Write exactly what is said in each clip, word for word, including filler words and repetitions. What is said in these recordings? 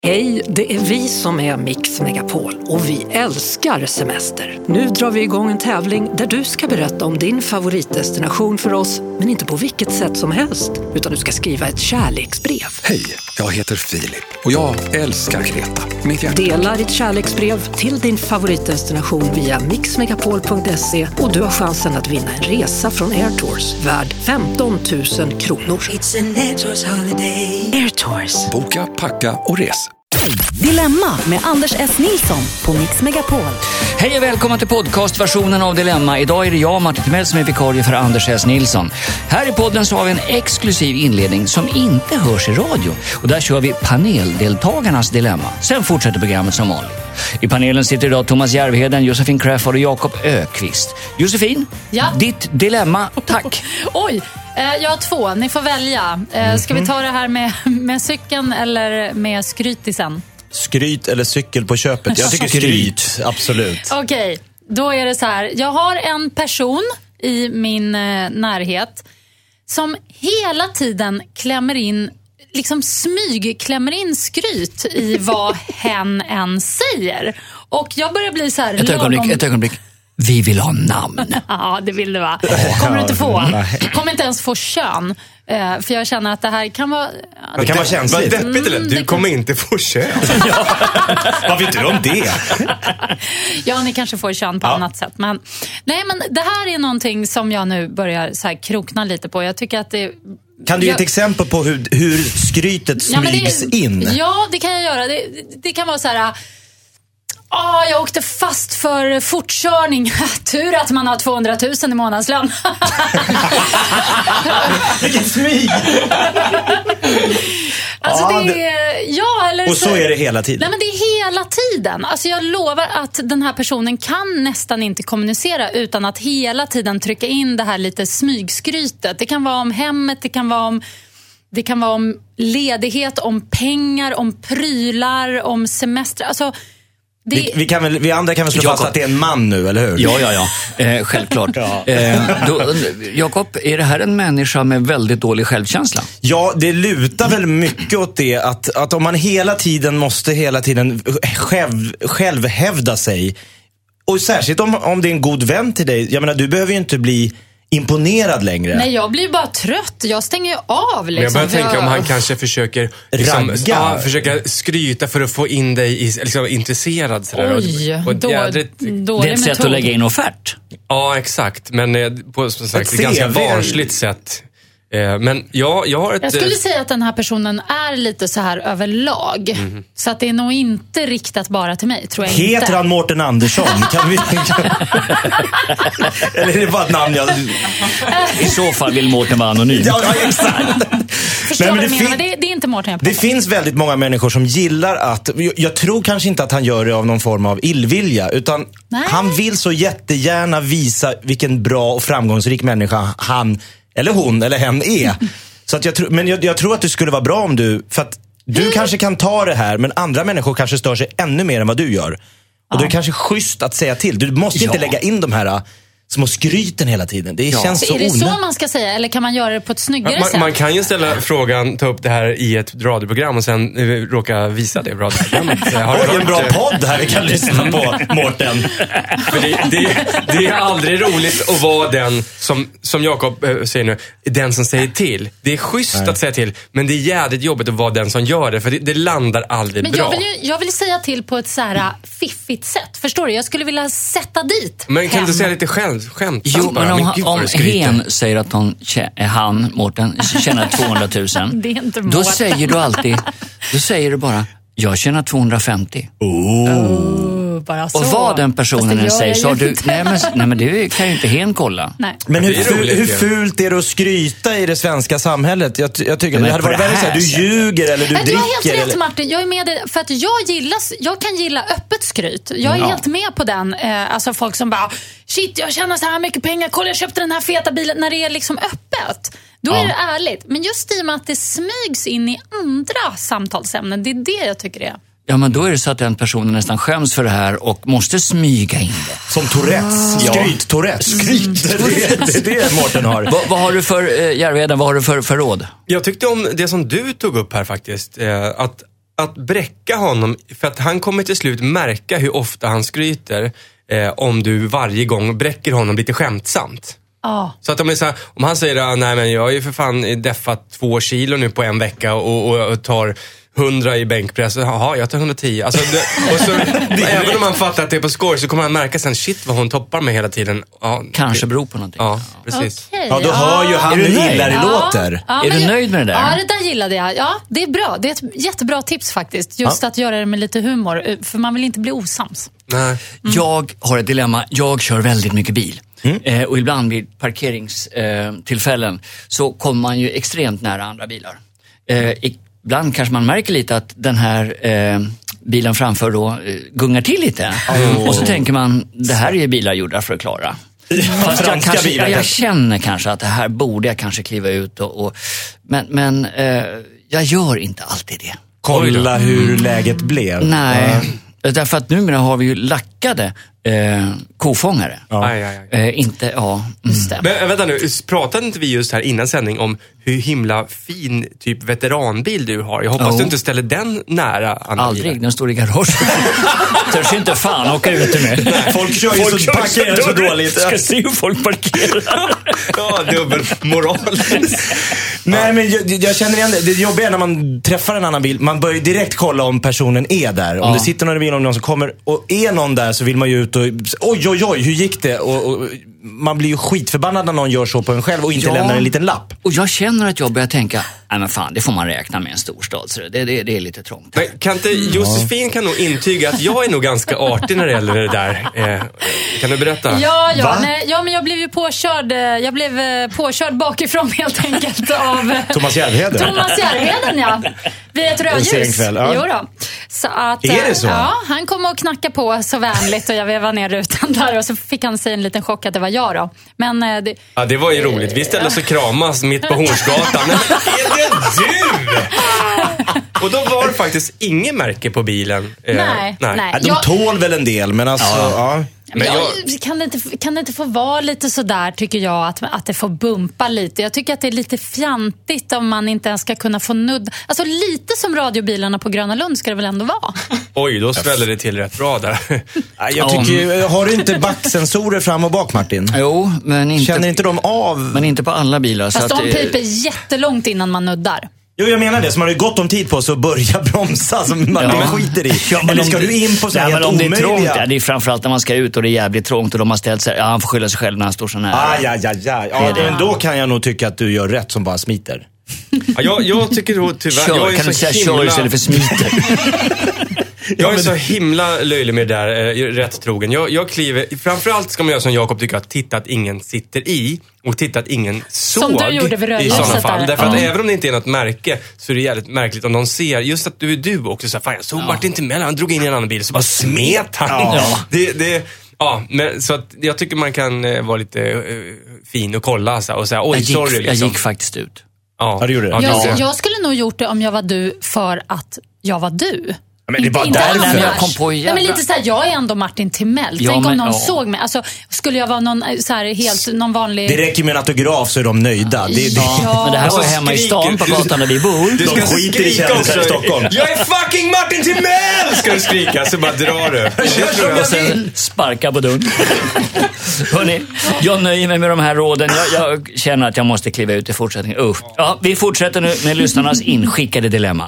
Hej, det är vi som är Mix Megapol och vi älskar semester. Nu drar vi igång en tävling där du ska berätta om din favoritdestination för oss, men inte på vilket sätt som helst, utan du ska skriva ett kärleksbrev. Hej, jag heter Filip och jag älskar Kreta. Mitt hjärta. Dela ditt kärleksbrev till din favoritdestination via mix megapol punkt se och du har chansen att vinna en resa från Air Tours värd femton tusen kronor. It's an Air Tours holiday. Air Tours. Boka, packa och res. Dilemma med Anders S. Nilsson på Mix Megapol. Hej och välkommen till podcastversionen av Dilemma. Idag är det jag, Martin Timell, som är vikarie för Anders S. Nilsson. Här i podden så har vi en exklusiv inledning som inte hörs i radio. Och där kör vi paneldeltagarnas dilemma. Sen fortsätter programmet som vanligt. I panelen sitter idag Thomas Järvheden, Josefin Crafoord och Jakob Ökvist. Josefin, ja. Ditt dilemma, tack. Oj, eh, jag har två, ni får välja. eh, Ska vi ta det här med, med cykeln eller med skrytisen? Skryt eller cykel på köpet? Jag tycker skryt, absolut. Okej, okay, då är det så här. Jag har en person i min eh, närhet som hela tiden klämmer in, liksom smyg klämmer in skryt i vad hen än säger. Och jag börjar bli så här... Ett ögonblick, lagom... ett ögonblick. Vi vill ha namn. Ja, det vill du, va? Kommer du inte få. Kommer inte ens få kön. För jag känner att det här kan vara... Det kan vara känsligt. Vad deppigt, eller? Du det kommer kan... inte få kön. Ja. Vad vet du om det? Ja, ni kanske får kön på ja. annat sätt. Men, nej, men det här är någonting som jag nu börjar så här krokna lite på. Jag tycker att det... Kan du ge jag... ett exempel på hur, hur skrytet smygs ja, det... in? Ja, det kan jag göra. Det, det kan vara så här... Ah, jag åkte fast för fortkörning. Tur att man har tvåhundratusen i månadslön. Vilken smyg! Alltså ja, det är, ja, eller och så, så är det hela tiden. Nej, men det är hela tiden. Alltså jag lovar att den här personen kan nästan inte kommunicera utan att hela tiden trycka in det här lite smygskrytet. Det kan vara om hemmet, det kan vara om det kan vara om ledighet, om pengar, om prylar, om semester. Alltså det... vi, vi, kan väl, vi andra kan väl slå Jacob. fast att det är en man nu, eller hur? Ja, ja, ja. Eh, självklart. ja. eh, då, Jakob, är det här en människa med väldigt dålig självkänsla? Ja, det lutar väl mycket åt det att, att om man hela tiden måste hela tiden själv, själv hävda sig, och särskilt om, om det är en god vän till dig. Jag menar, du behöver ju inte bli imponerad längre. Nej, jag blir bara trött. Jag stänger ju av liksom. Men jag börjar tänka om han kanske försöker liksom, ragga. Ja, försöka skryta för att få in dig i, liksom, intresserad sådär. Oj, och, och då, jädrigt, det är ett sätt att lägga in offert. Ja, exakt. Men eh, på som sagt, ett ganska C V. barnsligt sätt. Eh, men ja, jag har ett... Jag skulle säga att den här personen är lite så här överlag. Mm. Så att det är nog inte riktat bara till mig, tror jag. Heter inte. han Mårten Andersson? Kan vi... Eller är det bara ett namn jag... I så fall vill Mårten vara anonym. Ja, ja, exakt. Förstår Nej, vad men du det, menar, fin- men det, det är inte Mårten jag pratar. det finns väldigt många människor som gillar att... Jag, jag tror kanske inte att han gör det av någon form av illvilja, utan Nej. han vill så jättegärna visa vilken bra och framgångsrik människa han eller hon eller hen är. Så att jag tro, men jag, jag tror att det skulle vara bra om du... För att du mm. kanske kan ta det här, men andra människor kanske stör sig ännu mer än vad du gör. Och ja. då är det kanske schysst att säga till. Du måste ja. inte lägga in de här små skryten hela tiden. Det ja. känns så, så är det onödigt. så man ska säga, eller kan man göra det på ett snyggare man, sätt? man kan ju ställa frågan, ta upp det här i ett radioprogram och sen uh, råka visa det radioprogrammet. Har Oj, en bra podd här vi kan lyssna på, Mårten. För det, det, det är aldrig roligt att vara den som, som Jakob äh, säger nu, den som säger till. Det är schysst Nej. att säga till, men det är jävligt jobbigt att vara den som gör det, för det, det landar aldrig men bra. Jag vill, ju, jag vill säga till på ett så här fiffigt sätt, förstår du? Jag skulle vilja sätta dit Men kan hem. du säga lite själv, skämt? Jo, men om, men om hen säger att hon, han, Mårten, tjänar tvåhundratusen, det är inte då säger du alltid, då säger du bara, jag tjänar tvåhundrafemtio. Oh. Oh, bara så. Och vad den personen än säger så har du, nej men, nej men det kan ju inte hen kolla. Nej. Men hur, roligt, hur, hur fult är det att skryta i det svenska samhället? Jag, jag tycker men det hade varit värre att säga, du ljuger eller du Nej, dricker. Du har helt rätt, eller... Martin. Jag är med dig, för att jag gillar, jag kan gilla öppet skryt. Jag är ja. helt med på den. Eh, alltså folk som bara, shit, jag tjänar så här mycket pengar. Kolla, jag köpte den här feta bilen. När det är liksom öppet, då ja. är det ärligt. Men just i och med att det smygs in i andra samtalsämnen, det är det jag tycker det är. Ja, men då är det så att den personen nästan skäms för det här och måste smyga in det. Som Tourettes. Ah. Skryt, Tourettes. Skryt. Det är det, det Mårten har. Va, vad har du för, eh, Järvheden, vad har du för, för råd? Jag tyckte om det som du tog upp här faktiskt. Eh, att att bräcka honom, för att han kommer till slut märka hur ofta han skryter eh, om du varje gång bräcker honom lite skämtsamt. Oh. Så att om, så här, om han säger ah, nej men jag har ju för fan deffat två kilo nu på en vecka och, och, och tar hundra i bänkpress. Jaha, jag tar hundratio. Alltså, det, och så, även om han fattar att det är på skoj så kommer han märka sen, shit vad hon toppar med hela tiden. Ja, kanske beror på någonting. Ja, precis. Okay, ja, då hör ju han hur illa det låter. Ja, ja, är du nöjd med det där? Ja, det där gillade jag. Ja, det är bra. Det är ett jättebra tips faktiskt. Just ja. att göra det med lite humor. För man vill inte bli osams. Nej. Mm. Jag har ett dilemma. Jag kör väldigt mycket bil. Mm. Eh, och ibland vid parkeringstillfällen eh, så kommer man ju extremt nära andra bilar. Eh, ibland kanske man märker lite att den här eh, bilen framför då eh, gungar till lite. Oh. Och så tänker man, det här är ju bilar gjorda för att klara. Fast jag, kanske, jag, jag känner kanske att det här borde jag kanske kliva ut och, och men, men eh, jag gör inte alltid det. Kolla hur läget blev. Nej, mm. därför att numera har vi ju lackade eh, kofångare. Ja. Aj, aj, aj. Eh, inte, ja. Just det. Men vänta nu, pratade inte vi just här innan sändning om hur himla fin typ veteranbil du har? Jag hoppas oh. du inte ställer den nära andra Aldrig, bilar. Den står i garage. Törs inte fan åka ut med. Nej, folk kör ju så, parkerar så, så dåligt. Ska se hur folk parkerar. Ja, dubbel moral. Nej, men jag, jag känner igen det. Det jobbiga är när man träffar en annan bil. Man börjar direkt kolla om personen är där. Om ja. det sitter någon i bilen, om någon som kommer. Och är någon där så vill man ju ut och oj, oj, oj, hur gick det? Och, och man blir ju skitförbannad när någon gör så på en själv och inte ja. lämnar en liten lapp. Och jag känner att jag börjar tänka, nej men fan, det får man räkna med en storstad. Så det, det, det är lite trångt. Men kan inte, Josefin kan nog intyga att jag är nog ganska artig när det gäller det där. Eh, kan du berätta? Ja, ja, nej, ja, men jag blev ju påkörd. Jag blev påkörd bakifrån helt enkelt av Thomas Järvheden. Thomas Järvheden, ja. Vid ett rödljus. Ja. Jo då. Så att, är det så? Ja, han kom och knackade på så vänligt och jag vevade ner rutan där och så fick han sig en liten chock att det var jag då. Men det, ja, det var ju roligt. Vi ställde oss och kramas mitt på Hornsgatan. Men är det du? Och då var det faktiskt ingen märke på bilen. Nej, nej. nej. De tål väl en del, men alltså... Ja. Ja. Men jag... kan, det inte, kan det inte få vara lite sådär, tycker jag, att, att det får bumpa lite. Jag tycker att det är lite fjantigt om man inte ens ska kunna få nudd. Alltså lite som radiobilarna på Gröna Lund ska det väl ändå vara. Oj, då sväller det till rätt bra där. Jag tycker, har du inte backsensorer fram och bak, Martin? Jo, men inte... Känner inte de av? Men inte på alla bilar. Fast så de att, piper jättelångt innan man nuddar. Jo, jag menar det. Så man har ju gott om tid på sig att börja bromsa som man ja. skiter i. Ja, eller ska du in på så här helt om det är omöjliga? trångt, ja, det är framförallt när man ska ut och det är jävligt trångt och de har ställt sig, ja, han får skylla sig själv när han står så nära. Ah, ja, ja, ja. ja det, men då kan jag nog tycka att du gör rätt som bara smiter. Ja, jag, jag tycker då tyvärr... Kör, jag är kan så du säga himla... kör istället för smiter? Jag är så himla löjlig med det där, eh, rätt trogen. Jag, jag kliver, framförallt ska man göra som Jakob tycker, att titta att ingen sitter i och titta att ingen såg som du gjorde vid i sådana fall. Där. Därför att ja. även om det inte är något märke så är det jävligt märkligt om de ser, just att du är du också så här, fan jag såg ja. Martin Timell, han drog in i en annan bil så bara smet han. Ja. Det, det, ja, men så att jag tycker man kan eh, vara lite eh, fin och kolla så här, och säga, oj, jag gick, sorry. Liksom. Jag gick faktiskt ut. Ja, ja det gjorde det. Jag, jag skulle nog gjort det om jag var du för att jag var du. Men det är bara inte därför. Nej, jag kom på Nej, men lite så här, jag är ändå Martin Timell. Ja, Tänk men, om någon ja. såg mig. Alltså, skulle jag vara någon så här helt någon vanlig... Det räcker med en autograf så är de nöjda. Det, det... Ja. Men det här var hemma i stan på gatan där vi bor. Du ska de skiter i kändisar i Stockholm. Jag är fucking Martin Timell! Ska du skrika så bara drar du. Jag tror jag sen sparka på dörren. Hörrni, jag nöjer mig med de här råden. Jag, jag känner att jag måste kliva ut i fortsättningen. Uh. Ja, vi fortsätter nu med lyssnarnas inskickade dilemma.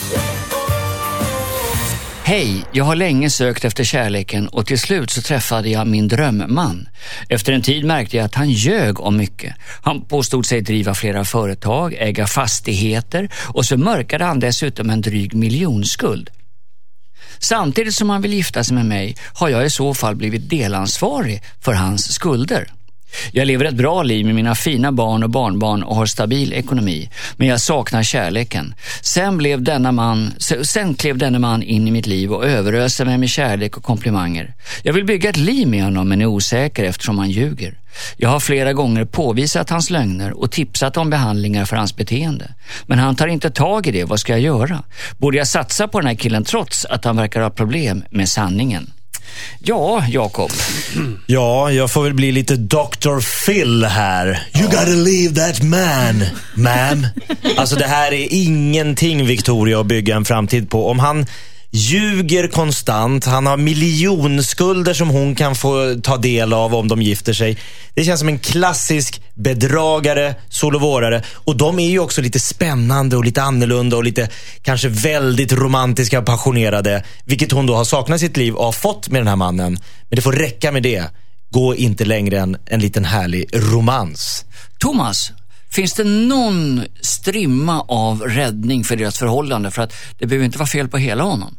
Hej, jag har länge sökt efter kärleken och till slut så träffade jag min drömman. Efter en tid märkte jag att han ljög om mycket. Han påstod sig driva flera företag, äga fastigheter och så mörkade han dessutom en dryg miljonskuld. Samtidigt som han vill gifta sig med mig har jag i så fall blivit delansvarig för hans skulder. Jag lever ett bra liv med mina fina barn och barnbarn och har stabil ekonomi, men jag saknar kärleken. Sen blev denna man, sen klev denna man in i mitt liv och överöste mig med kärlek och komplimanger. Jag vill bygga ett liv med honom men är osäker eftersom han ljuger. Jag har flera gånger påvisat hans lögner och tipsat om behandlingar för hans beteende. Men han tar inte tag i det, vad ska jag göra? Borde jag satsa på den här killen trots att han verkar ha problem med sanningen? Ja, Jakob. Ja, jag får väl bli lite doktor Phil här. You gotta leave that man, ma'am. Alltså det här är ingenting, Victoria, att bygga en framtid på. Om han ljuger konstant, han har miljonskulder som hon kan få ta del av om de gifter sig. Det känns som en klassisk bedragare, solovårare. Och de är ju också lite spännande och lite annorlunda och lite kanske väldigt romantiska och passionerade, vilket hon då har saknat sitt liv och har fått med den här mannen. Men det får räcka med det. Gå inte längre än en liten härlig romans. Thomas, finns det någon strimma av räddning för deras förhållande? För att det behöver inte vara fel på hela honom.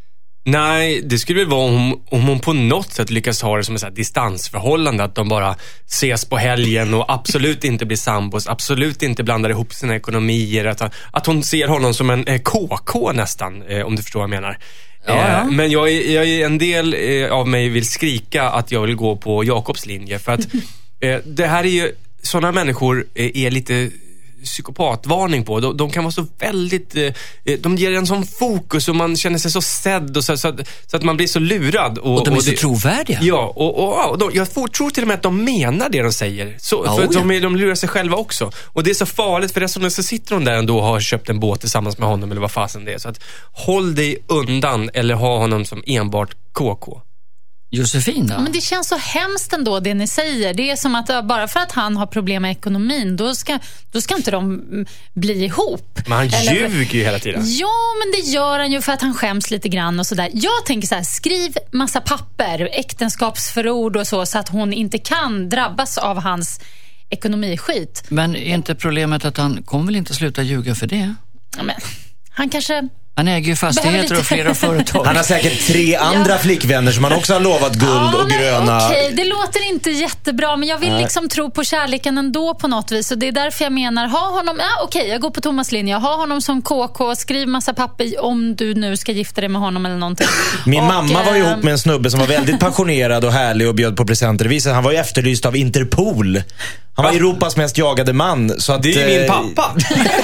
Nej, det skulle väl vara om, om hon på något sätt lyckas ha det som ett så här distansförhållande. Att de bara ses på helgen och absolut inte blir sambos. Absolut inte blandar ihop sina ekonomier. Att, att hon ser honom som en eh, K K nästan, eh, om du förstår vad jag menar. Ja, ja. Eh, men jag, jag är en del eh, av mig vill skrika att jag vill gå på Jakobs linje. För att eh, det här är ju, sådana människor eh, är lite psykopatvarning på. De, de kan vara så väldigt eh, de ger en sån fokus och man känner sig så sedd och så, så, att, så att man blir så lurad. Och, och de är och så det, trovärdiga. Ja, och, och, och de, jag får, tror till och med att de menar det de säger. Så, oh, för ja. de, de lurar sig själva också. Och det är så farligt, för resten så sitter de där ändå och har köpt en båt tillsammans med honom eller vad fasen det är. Så att håll dig undan eller ha honom som enbart K K. Josefin då? Men det känns så hemskt ändå det ni säger. Det är som att bara för att han har problem med ekonomin, då ska, då ska inte de bli ihop. Men han Eller, ljuger ju hela tiden. Ja, men det gör han ju för att han skäms lite grann och sådär. Jag tänker så här, skriv massa papper, äktenskapsförord och så, så att hon inte kan drabbas av hans ekonomiskit. Men är inte problemet att han kommer väl inte sluta ljuga för det? Ja, men han kanske... Han äger ju fastigheter och flera företag. Han har säkert tre andra Ja. flickvänner som han också har lovat guld Ja, och men gröna. okej, det låter inte jättebra, men jag vill liksom tro på kärleken ändå på något vis. Och det är därför jag menar, ha honom, ja, okej, jag går på Thomas linje. Ha honom som K K, skriv massa papper om du nu ska gifta dig med honom eller någonting. Min och, mamma var eh, ihop med en snubbe som var väldigt passionerad och härlig och bjöd på presenter. Han var ju efterlyst av Interpol. Han var Europas mest jagade man. Så att, Det är ju min eh, pappa.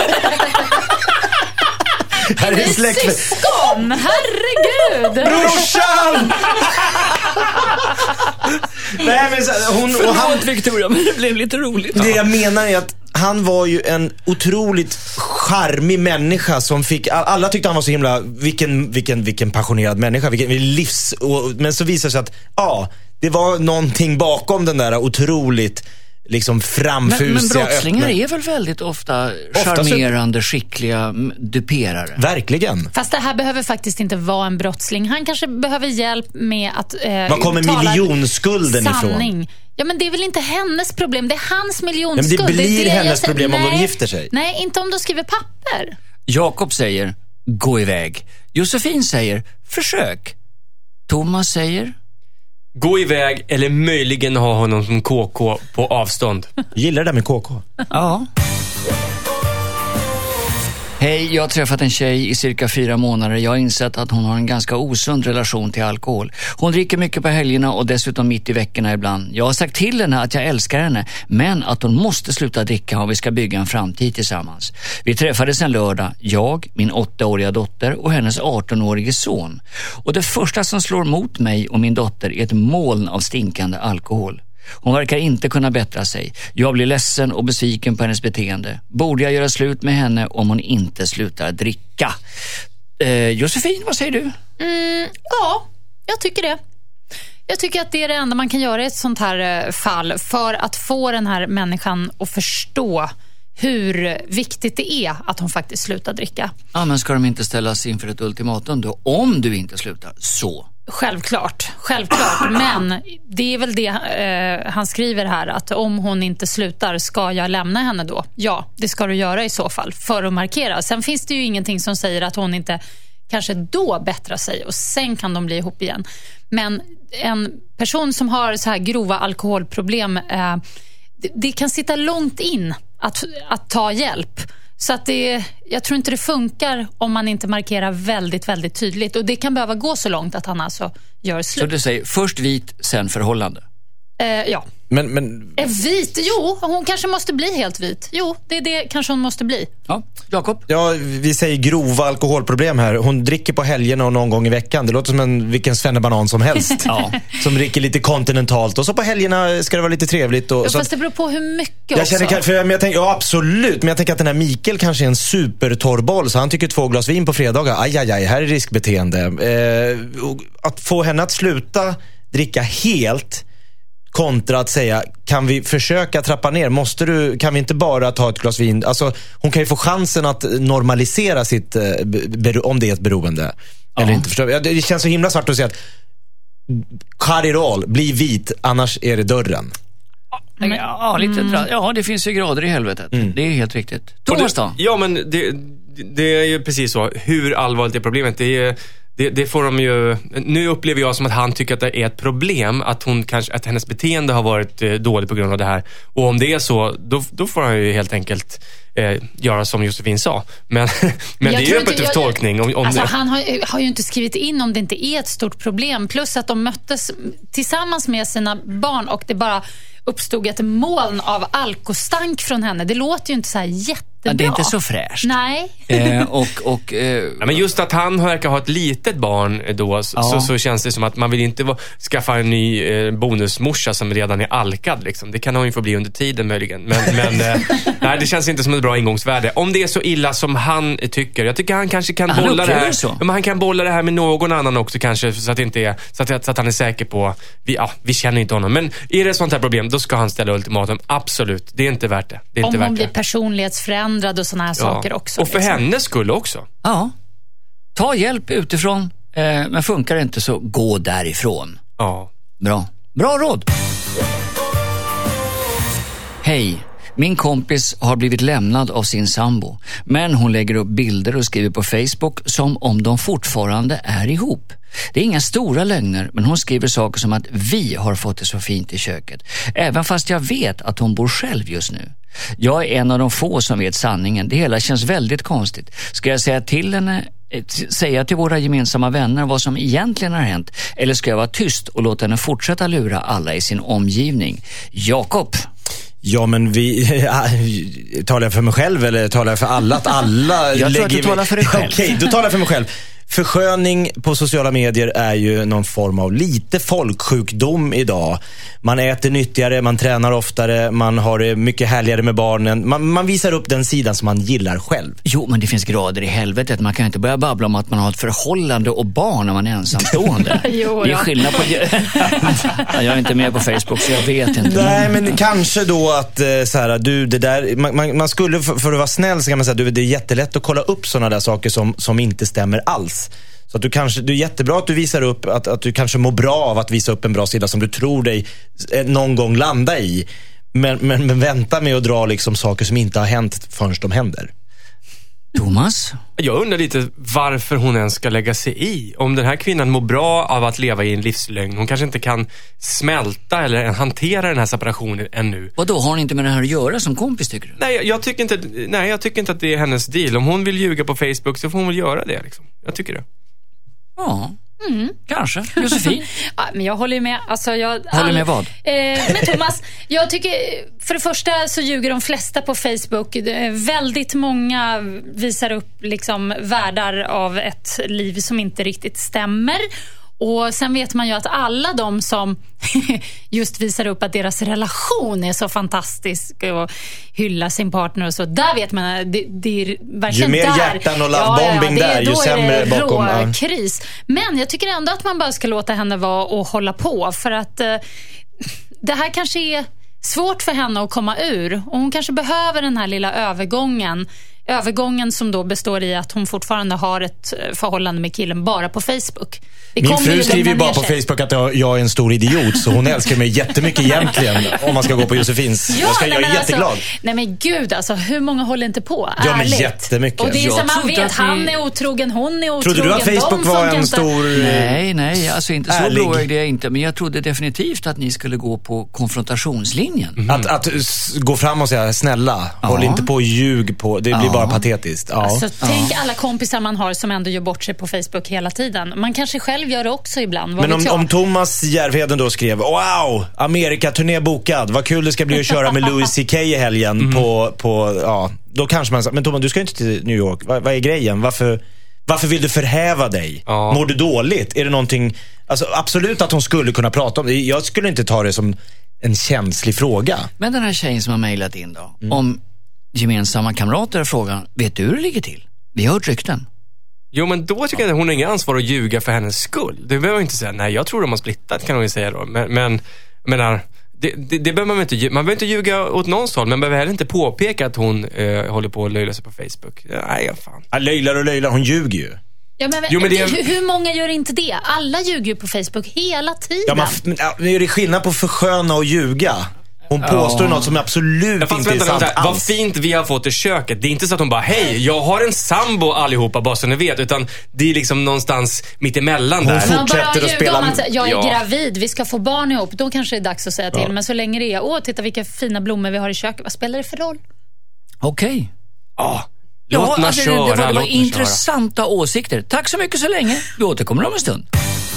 Här är släkt med... syskon, herregud! Brorsan! Nej, men så, hon, och han, Förlåt, Victoria, men det blev lite roligt. det jag menar är att han var ju en otroligt charmig människa som fick, alla tyckte han var så himla, vilken, vilken, vilken passionerad människa, vilken livs, och, men så visade det sig att ja, det var någonting bakom den där otroligt liksom framfusiga. Men, men brottslingar öppna. är väl väldigt ofta Ofta så- charmerande, skickliga duperare. Verkligen. Fast det här behöver faktiskt inte vara en brottsling. Han kanske behöver hjälp med att eh, Var kommer uttala miljonskulden sanning. ifrån? Ja, men det är väl inte hennes problem. Det är hans Ja, miljonskuld. men det blir är jag hennes säger. problem om de Nej, gifter sig. Nej, inte om de skriver papper. Jakob säger, gå iväg. Josefin säger, försök. Thomas säger, Gå iväg eller möjligen ha honom som K K på avstånd. Gillar det där med K K. ja. Hej, jag har träffat en tjej i cirka fyra månader. Jag har insett att hon har en ganska osund relation till alkohol. Hon dricker mycket på helgerna och dessutom mitt i veckorna ibland. Jag har sagt till henne att jag älskar henne, men att hon måste sluta dricka om vi ska bygga en framtid tillsammans. Vi träffades en lördag, jag, min åttaåriga dotter och hennes artonårige son. Och det första som slår mot mig och min dotter är ett moln av stinkande alkohol. Hon verkar inte kunna bättra sig. Jag blir ledsen och besviken på hennes beteende. Borde jag göra slut med henne om hon inte slutar dricka? Eh, Josefin, vad säger du? Mm, ja, jag tycker det. Jag tycker att det är det enda man kan göra i ett sånt här fall för att få den här människan att förstå hur viktigt det är att hon faktiskt slutar dricka. Ja, men ska de inte ställas inför ett ultimatum då? Om du inte slutar, så... Självklart, självklart. Men det är väl det eh, han skriver här, att om hon inte slutar, ska jag lämna henne då? Ja, det ska du göra i så fall, för att markera. Sen finns det ju ingenting som säger att hon inte kanske då bättrar sig och sen kan de bli ihop igen. Men en person som har så här grova alkoholproblem, eh, det, det kan sitta långt in att, att ta hjälp. Så att det, jag tror inte det funkar om man inte markerar väldigt, väldigt tydligt. Och det kan behöva gå så långt att han alltså gör slut. Så du säger först vit, sen förhållande? Eh, ja. Men, men... Är vit? Jo, hon kanske måste bli helt vit. Jo, det är det kanske hon måste bli. Ja, Jakob? Ja, vi säger grova alkoholproblem här. Hon dricker på helgerna och någon gång i veckan. Det låter som en vilken svennebanan som helst. Ja. Som dricker lite kontinentalt. Och så på helgerna ska det vara lite trevligt. Och, ja, så fast det beror på hur mycket jag också. känner, för, men jag tänker, ja, absolut. Men jag tänker att den här Mikael kanske är en supertorrboll. Så han tycker två glas vin på fredagar. Aj, aj, aj, här är riskbeteende. Eh, att få henne att sluta dricka helt... kontra att säga, kan vi försöka trappa ner? Måste du, kan vi inte bara ta ett glas vin? Alltså, hon kan ju få chansen att normalisera sitt, bero, om det är ett beroende. Ja. Eller inte, förstår. Det känns så himla svart att säga att cut it all, bli vit, annars är det dörren. Mm. Ja, lite, mm. ja, det finns ju grader i helvetet. Mm. Det är helt riktigt. Thomas då? Ja, men det, det är ju precis så. Hur allvarligt är problemet? Det är Det, det får de ju... Nu upplever jag som att han tycker att det är ett problem att, hon kanske, att hennes beteende har varit eh, dåligt på grund av det här. Och om det är så, då, då får han ju helt enkelt eh, göra som Josefin sa. Men, men det är ju öppet för tolkning. Om, om alltså, det. Han har, har ju inte skrivit in om det inte är ett stort problem. Plus att de möttes tillsammans med sina barn och det bara uppstod ett moln av alkostank från henne. Det låter ju inte så här jättebra. Ja, det är inte så fräscht. Nej. Eh, och, och, eh, ja, men just att han verkar ha ett litet barn då, så, ja. så, så känns det som att man vill inte va, skaffa en ny eh, bonusmorsa som redan är alkad. Liksom. Det kan hon ju få bli under tiden möjligen. Men, men eh, nej, det känns inte som ett bra ingångsvärde. Om det är så illa som han tycker. Jag tycker han kanske kan han bolla det här. Så. Men han kan bolla det här med någon annan också kanske. Så att, det inte är, så att, så att han är säker på... Vi, ja, vi känner inte honom. Men är det ett sånt här problem, då ska han ställa ultimatum. Absolut, det är inte värt det. det är Om inte hon värt blir det. personlighetsförändrad och såna här Ja. saker också. Och för liksom. hennes skull också. Ja. Ta hjälp utifrån. Eh, men funkar det inte så gå därifrån. Ja. Bra. Bra råd. Hej. Min kompis har blivit lämnad av sin sambo. Men hon lägger upp bilder och skriver på Facebook som om de fortfarande är ihop. Det är inga stora lögner, men hon skriver saker som att vi har fått det så fint i köket. Även fast jag vet att hon bor själv just nu. Jag är en av de få som vet sanningen. Det hela känns väldigt konstigt. Ska jag säga till henne, säga till våra gemensamma vänner vad som egentligen har hänt? Eller ska jag vara tyst och låta henne fortsätta lura alla i sin omgivning? Jakob? Ja, men vi... Äh, talar jag för mig själv eller talar jag för alla? Att alla jag tror att du talar för dig själv. Okej, okay, då talar jag för mig själv. Försköning på sociala medier är ju någon form av lite folksjukdom idag. Man äter nyttigare, man tränar oftare, man har det mycket härligare med barnen. Man, man visar upp den sidan som man gillar själv. Jo, men det finns grader i helvetet. Man kan inte börja babbla om att man har ett förhållande och barn när man är ensamstående. jo, det är ja. skillnad på... Jag är inte med på Facebook så jag vet inte. Nej, men kanske då att så här, du, det där, man, man, man skulle, för, för att vara snäll så kan man säga att det är jättelätt att kolla upp sådana där saker som, som inte stämmer alls. Så att du kanske, det är jättebra att du visar upp att, att du kanske mår bra av att visa upp en bra sida som du tror dig någon gång landa i. Men, men, men vänta med att dra liksom saker som inte har hänt förrän de händer. Thomas? Jag undrar lite varför hon ens ska lägga sig i. Om den här kvinnan mår bra av att leva i en livslögn. Hon kanske inte kan smälta eller hantera den här separationen ännu. Och då har hon inte med det här att göra som kompis, tycker du? Nej, jag, jag, tycker, inte, nej, jag tycker inte att det är hennes deal. Om hon vill ljuga på Facebook så får hon väl göra det. Liksom. Jag tycker det. Ja, mm. kanske. Josefin? ja, men jag håller med. Alltså, jag, håller med vad? Eh, men Thomas, jag tycker, för det första så ljuger de flesta på Facebook. Väldigt många visar upp liksom världar av ett liv som inte riktigt stämmer. Och sen vet man ju att alla de som just visar upp att deras relation är så fantastisk och hyllar sin partner och så, där vet man att det, det är verkligen ju mer där, hjärtan och lovebombing ja, ja, där, ju sämre bakom. Rå kris. Men jag tycker ändå att man bara ska låta henne vara och hålla på, för att eh, det här kanske är svårt för henne att komma ur, och hon kanske behöver den här lilla övergången. Övergången som då består i att hon fortfarande har ett förhållande med killen bara på Facebook. Det Min fru ju skriver ju bara på sig. Facebook att jag är en stor idiot, så hon älskar mig jättemycket egentligen, om man ska gå på Josefins. Ja, jag, ska, nej, jag är men jätteglad. Alltså, nej men gud, alltså, hur många håller inte på? Ja, men ärligt. jättemycket. Och det är Jag som man trodde vet, att ni- han är otrogen, hon är otrogen. Trodde du att Facebook de var funkar en inte. stor... Nej, nej, alltså inte så Ärlig. blåögd är jag inte. Men jag trodde definitivt att ni skulle gå på konfrontationslinjen. Att, att s- gå fram och säga, snälla, Ja. håll inte på och ljug på. Det blir Ja. bara patetiskt. Ja. Alltså, tänk alla kompisar man har som ändå gör bort sig på Facebook hela tiden. Man kanske själv gör det också ibland. Vad Men om, vet jag? om Thomas Järvheden då skrev wow, Amerika-turné bokad, vad kul det ska bli att köra med Louis C K i helgen mm. på, på, ja, då kanske man säger, men Thomas, du ska inte till New York, vad, vad är grejen? Varför, varför vill du förhäva dig? Ja. Mår du dåligt? Är det någonting, alltså absolut att hon skulle kunna prata om det. Jag skulle inte ta det som en känslig fråga. Men den här tjejen som har mejlat in då, mm. om gemensamma kamrater, frågan, vet du hur det ligger till? Vi har hört rykten. Jo, men då tycker jag att hon har ingen ansvar att ljuga för hennes skull. Det behöver jag inte säga, nej, jag tror de har splittat, kan hon ju säga då. Men, men menar, det, det, det behöver man inte, man behöver inte ljuga åt någons håll, men behöver heller inte påpeka att hon eh, håller på att löjla sig på Facebook. Nej, ja, fan. Ja, löjlar och löjlar, hon ljuger ju. Ja, men, jo, men det är... hur, hur många gör inte det? Alla ljuger ju på Facebook hela tiden. Ja, man, men, ja, det är det skillnad på försköna och ljuga. Hon påstår ja. något som absolut ja, inte är sant alls. Vad fint vi har fått i köket. Det är inte så att hon bara, hej, jag har en sambo allihopa, bara så ni vet. Utan det är liksom någonstans mitt emellan hon där. Hon fortsätter att spela... Att jag är ja. gravid, vi ska få barn ihop. Då kanske det är dags att säga till. Ja. Men så länge det är, åh, titta vilka fina blommor vi har i köket. Vad spelar det för roll? Okej. Okay. Ja. Ja, alltså, köra, det var, det var intressanta köra. åsikter. Tack så mycket så länge. Vi återkommer om en stund.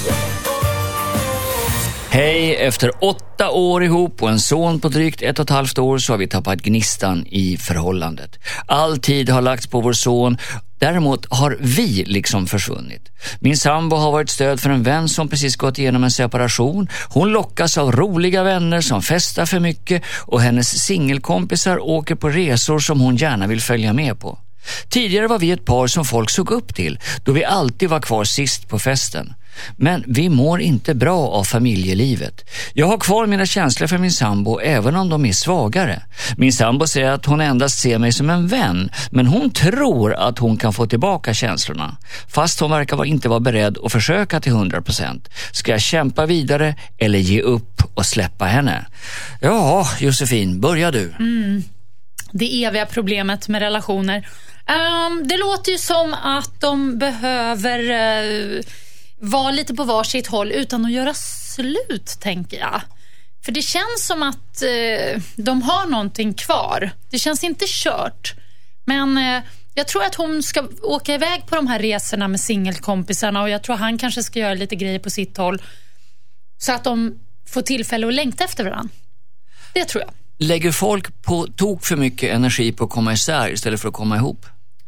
Hej, efter åtta år ihop och en son på drygt ett och ett halvt år så har vi tappat gnistan i förhållandet. All tid har lagts på vår son. Däremot har vi liksom försvunnit. Min sambo har varit stöd för en vän som precis gått igenom en separation. Hon lockas av roliga vänner som festar för mycket och hennes singelkompisar åker på resor som hon gärna vill följa med på. Tidigare var vi ett par som folk såg upp till då vi alltid var kvar sist på festen. Men vi mår inte bra av familjelivet. Jag har kvar mina känslor för min sambo även om de är svagare. Min sambo säger att hon endast ser mig som en vän, men hon tror att hon kan få tillbaka känslorna. Fast hon verkar inte vara beredd att försöka till hundra procent. Ska jag kämpa vidare eller ge upp och släppa henne? Ja, Josefin, börja du. Mm. Det eviga problemet med relationer. Um, det låter ju som att de behöver uh, vara lite på varsitt håll utan att göra slut, tänker jag. För det känns som att uh, de har någonting kvar. Det känns inte kört. Men uh, jag tror att hon ska åka iväg på de här resorna med singelkompisarna och jag tror han kanske ska göra lite grejer på sitt håll så att de får tillfälle att längta efter varandra. Det tror jag. Lägger folk på tok för mycket energi på att komma isär istället för att komma ihop?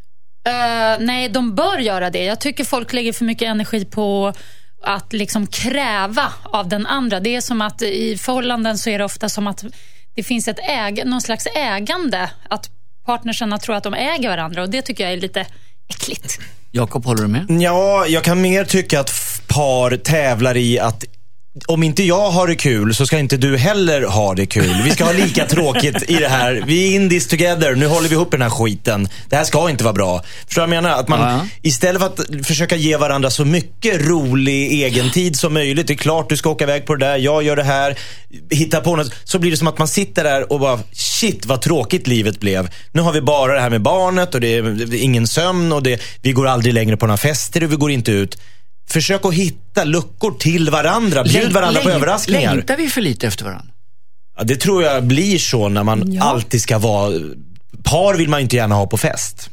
Uh, nej, de bör göra det. Jag tycker folk lägger för mycket energi på att liksom kräva av den andra. Det är som att i förhållanden så är det ofta som att det finns ett äg, någon slags ägande. Att partnerserna tror att de äger varandra och det tycker jag är lite äckligt. Jakob, håller du med? Ja, jag kan mer tycka att par tävlar i att om inte jag har det kul så ska inte du heller ha det kul. Vi ska ha lika tråkigt i det här. Vi är in this together. Nu håller vi ihop den här skiten. Det här ska inte vara bra. Förstår jag menar? Att man ja. istället för att försöka ge varandra så mycket rolig egen tid som möjligt. Det är klart du ska åka iväg på det där. Jag gör det här. Hitta på något. Så blir det som att man sitter där och bara shit vad tråkigt livet blev. Nu har vi bara det här med barnet och det är, det är ingen sömn och det, vi går aldrig längre på några fester och vi går inte ut. Försök att hitta luckor till varandra. Bjud Läng, varandra läng, på överraskningar. Längtar vi för lite efter varandra? Ja, det tror jag blir så när man ja. alltid ska vara... Par vill man inte gärna ha på fest.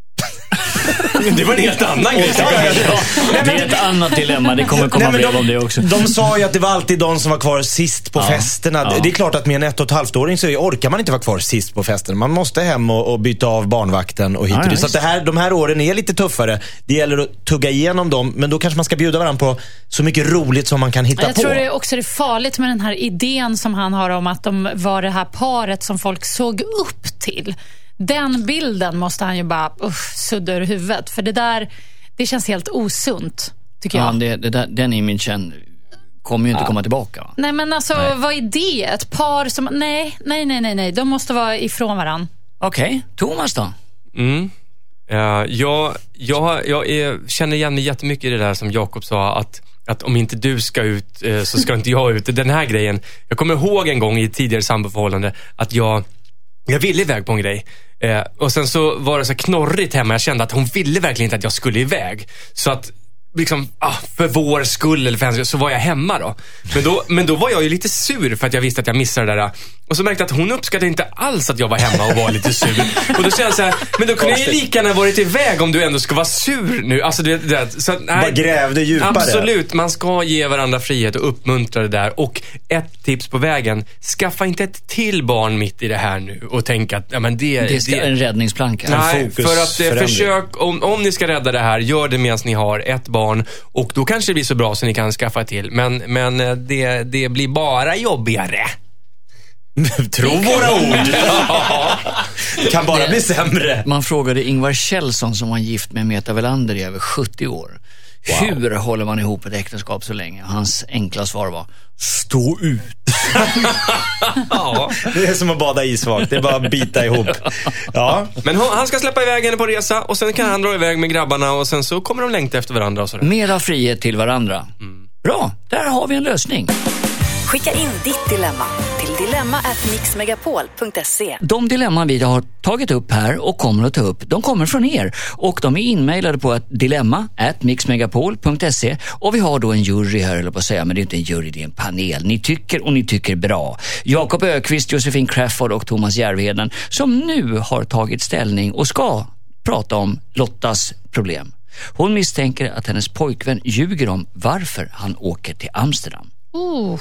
Det var en helt annan grej. Det är ett annat dilemma. Det kommer komma brev om det också. De sa ju att det var alltid de som var kvar sist på ja. festerna. Ja. Det är klart att med en ett och ett halvt-åring så orkar man inte vara kvar sist på festen. Man måste hem och, och byta av barnvakten och hit och ja, dit. Så att det här, de här åren är lite tuffare. Det gäller att tugga igenom dem. Men då kanske man ska bjuda varandra på så mycket roligt som man kan hitta jag på. Jag tror det också är farligt med den här idén som han har om att de var det här paret som folk såg upp till. Den bilden måste han ju bara uff, sudda ur huvudet. För det där, det känns helt osunt, tycker ja, jag. Det, det där, den imagen kommer ju inte ja. komma tillbaka. Nej, men alltså, nej. Vad är det? Ett par som... Nej, nej, nej, nej, nej. De måste vara ifrån varann. Okej, okay. Thomas då? Mm. Uh, jag jag, jag är, känner igen mig jättemycket i det där som Jakob sa, att att om inte du ska ut uh, så ska inte jag ut. Den här grejen. Jag kommer ihåg en gång i ett tidigare samboförhållande att jag Jag ville iväg på en grej. Eh, och sen så var det så knorrigt hemma. Jag kände att hon ville verkligen inte att jag skulle iväg. Så att liksom, ah, för vår skull eller för hennes, så var jag hemma då. Men, då. men då var jag ju lite sur för att jag visste att jag missade det där. Och så märkte jag att hon uppskattade inte alls att jag var hemma och var lite sur. Och då kände jag så här, men då kunde jag ju lika gärna varit iväg om du ändå ska vara sur nu. Alltså du vet, det, så, nej, bara grävde djupare. Absolut, man ska ge varandra frihet och uppmuntra det där. Och ett tips på vägen, skaffa inte ett till barn mitt i det här nu och tänka att ja, men det, det ska det, en räddningsplanka. Nej, för att eh, försök, om, om ni ska rädda det här, gör det medan ni har ett barn. Och då kanske det blir så bra så ni kan skaffa till. Men, men det, det blir bara jobbigare. Tro våra ord. Det kan bara bli sämre. Man frågade Ingvar Kjellson som var gift med Meta Velander i över sjuttio år. Wow. Hur håller man ihop ett äktenskap så länge? Hans enkla svar var: stå ut. Ja, det är som att bada isvak. Det är bara att bita ihop. Ja. Men han ska släppa iväg henne på resa och sen kan han dra iväg med grabbarna och sen så kommer de längta efter varandra och sådär. Mera frihet till varandra. Mm. Bra, där har vi en lösning. Skicka in ditt dilemma till dilemma at mixmegapol punkt se. De dilemman vi har tagit upp här och kommer att ta upp, de kommer från er. Och de är inmailade på att dilemma at mixmegapol punkt se. Och vi har då en jury här, eller på att säga, men det är inte en jury, det är en panel. Ni tycker och ni tycker bra. Jakob Ökvist, Josefin Crafoord och Thomas Järvheden som nu har tagit ställning och ska prata om Lottas problem. Hon misstänker att hennes pojkvän ljuger om varför han åker till Amsterdam. Uh.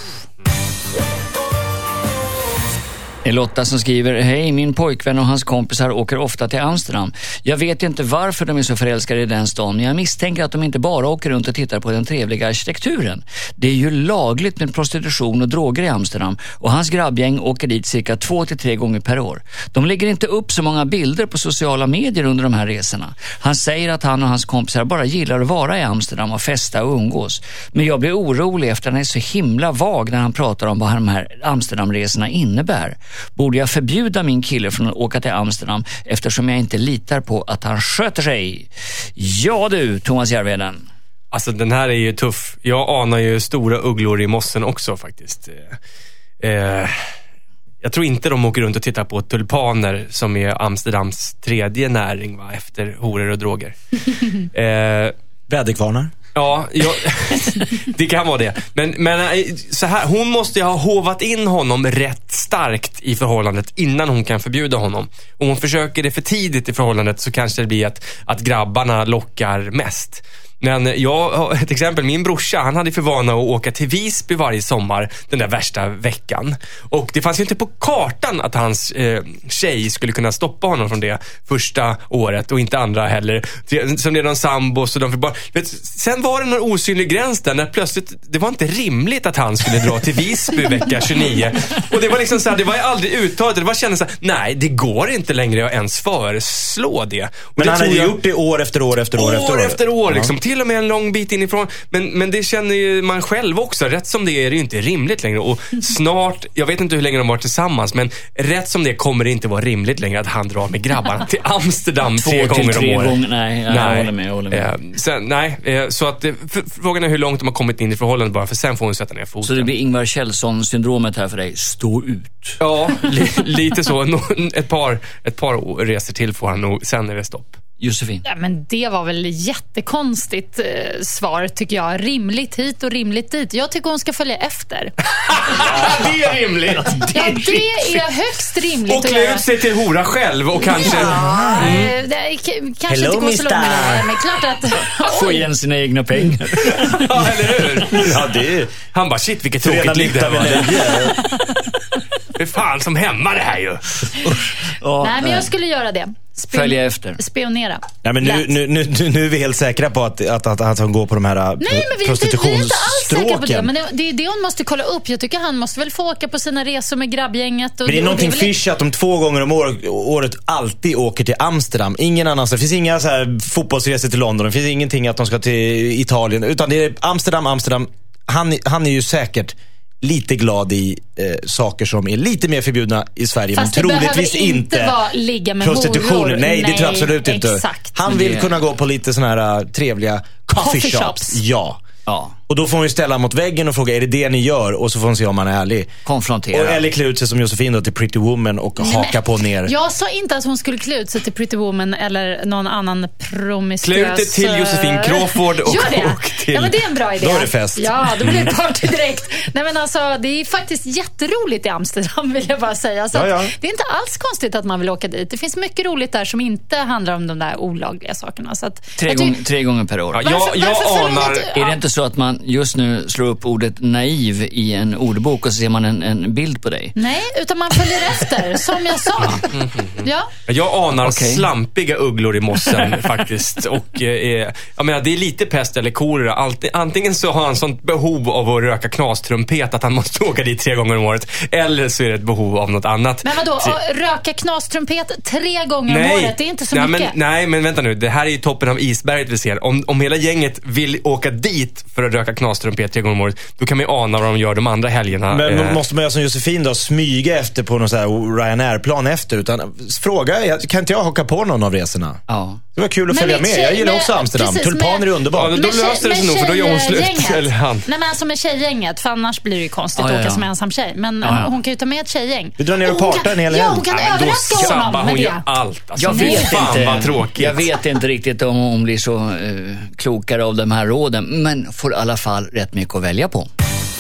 Det är Lotta som skriver: hej, min pojkvän och hans kompisar åker ofta till Amsterdam. Jag vet inte varför de är så förälskade i den stan, men jag misstänker att de inte bara åker runt och tittar på den trevliga arkitekturen. Det är ju lagligt med prostitution och droger i Amsterdam och hans grabbgäng åker dit cirka två till tre gånger per år. De lägger inte upp så många bilder på sociala medier under de här resorna. Han säger att han och hans kompisar bara gillar att vara i Amsterdam och festa och umgås. Men jag blir orolig efter att han är så himla vag när han pratar om vad de här Amsterdamresorna innebär. Borde jag förbjuda min kille från att åka till Amsterdam eftersom jag inte litar på att han sköter sig? Ja du, Thomas Järvheden. Alltså den här är ju tuff. Jag anar ju stora ugglor i mossen också faktiskt. Eh, jag tror inte de åker runt och tittar på tulpaner som är Amsterdams tredje näring, va, efter horor och droger. Eh, Väderkvarnar. Ja, jag, det kan vara det. Men, men så här, hon måste ju ha hovat in honom rätt starkt i förhållandet innan hon kan förbjuda honom. Om hon försöker det för tidigt i förhållandet så kanske det blir att, att grabbarna lockar mest. Men jag, ett exempel, min brorsa, han hade för vana att åka till Visby varje sommar den där värsta veckan. Och det fanns ju inte på kartan att hans eh, tjej skulle kunna stoppa honom från det första året och inte andra heller. Som redan sambo, så de fick bara... Vet, sen var det någon osynlig gräns där när plötsligt, det var inte rimligt att han skulle dra till Visby vecka tjugonio. Och det var liksom så här, det var aldrig uttalat, det var kändes så här, nej, det går inte längre att ens föreslå det. Och men det han hade jag, gjort det år efter år efter år, år efter år. efter år, liksom. Ja. Till och med en lång bit inifrån. Men, men det känner ju man själv också. Rätt som det är, är det ju inte rimligt längre. Och snart, jag vet inte hur länge de var tillsammans, men rätt som det kommer det inte vara rimligt längre att han drar med grabbarna till Amsterdam tre Två gånger till tre om året. Gånger, nej, jag nej. håller med. Jag håller med. Eh, sen, nej, eh, så att eh, för, frågan är hur långt de har kommit in i förhållandet bara, för sen får hon sätta ner foten. Så det blir Ingvar Kjellson-syndromet här för dig. Stå ut. Ja, li, lite så. No, ett, par, ett par resor till får han nog, sen är det stopp. Josefin. Ja, men det var väl jättekonstigt eh, svar tycker jag. Rimligt hit och rimligt dit. Jag tycker hon ska följa efter. Det är rimligt. Ja, det är högst rimligt. Och klä ut sig till hora själv och kanske... Ja, mm. det, k- kanske Hello, inte går så långt med det, men klart att... Få igen sina egna pengar. Ja, eller hur? Ja, det är... Han bara, shit, vilket tråkigt liv det här var. Det är fan som hemma det här ju. Ja, nej, men jag skulle göra det. Spion- Följa efter. Spionera. Nej, men nu, nu, nu, nu är vi helt säkra på att, att, att, att han går på de här Nej, men vi, prostitutionsstråken. vi är inte alls säkra på det. Men det, det är det hon måste kolla upp. Jag tycker han måste väl få åka på sina resor med grabbgänget. Och men det är någonting det är väl... fish att de två gånger om år, året alltid åker till Amsterdam. Ingen annan. Det finns inga så här fotbollsresor till London. Det finns ingenting att de ska till Italien. Utan det är Amsterdam, Amsterdam. Han, han är ju säkert lite glad i eh, saker som är lite mer förbjudna i Sverige. Fast men det troligtvis inte inte vara ligga med prostitutionen. horor. Nej, det tror jag absolut inte. Exakt. Han vill kunna gå på lite såna här uh, trevliga coffee, Coffee shops. shops. Ja. Ja. Och då får hon ju ställa mot väggen och fråga, är det det ni gör? Och så får hon se om man är ärlig. Konfrontera. Och eller klä ut sig som Josefin då till Pretty Woman och Nej, haka på ner. Jag sa inte att hon skulle klä ut sig till Pretty Woman eller någon annan promiskuös... Klä ut det till Josefin Crawford och, Gör det. och till... Ja, men det är en bra idé. Då är det fest. Ja, då blir det party direkt. Nej, men alltså, det är faktiskt jätteroligt i Amsterdam, vill jag bara säga. Så ja, ja. Det är inte alls konstigt att man vill åka dit. Det finns mycket roligt där som inte handlar om de där olagliga sakerna. Så att, Tre, ty- gång, tre gånger per år. Ja, jag, Varför- jag varför följer anar... inte- Är det inte så att man just nu slår upp ordet naiv i en ordbok och så ser man en, en bild på dig? Nej, utan man följer efter, som jag sa. Ja. Jag anar Okej. slampiga ugglor i mossen faktiskt. Och eh, jag menar, det är lite pest eller kolera. Allt, antingen så har han sånt behov av att röka knastrumpet att han måste åka dit tre gånger om året. Eller så är det ett behov av något annat. Men vadå, Tre- att röka knastrumpet tre gånger om året, det är inte så nej, mycket. Men, nej, men vänta nu. Det här är ju toppen av isberget vi ser. Om, om hela gänget vill åka dit för att röka knastrumpet tre gånger om året, då kan man ju ana vad de gör de andra helgerna. Men Eh, måste man göra som Josefin då, smyga efter på någon så här Ryanair-plan efter? Utan fråga, kan inte jag haka på någon av resorna? Ja. Det var kul att Men följa med med. tjej- Jag gillar med- också Amsterdam. precis, Tulpaner med- är underbart. Ja, då Med löser det sig tjej- nog, för då gör hon slut. tjejgänget. Eller han. Nej, men alltså med tjejgänget, för annars blir det ju konstigt Ja, att ja, åka ja. som ensam tjej. Men Ja, ja. hon kan ju ta med ett tjejgäng. Vi drar ner och hon partar kan- en hel Ja, helg. hon kan Ja, men då överraska sabbar honom hon med ju det. allt. Alltså, Jag fy vet, fan inte, vad tråkigt. jag vet inte riktigt om hon blir så eh, klokare av de här råden, men får i alla fall rätt mycket att välja på.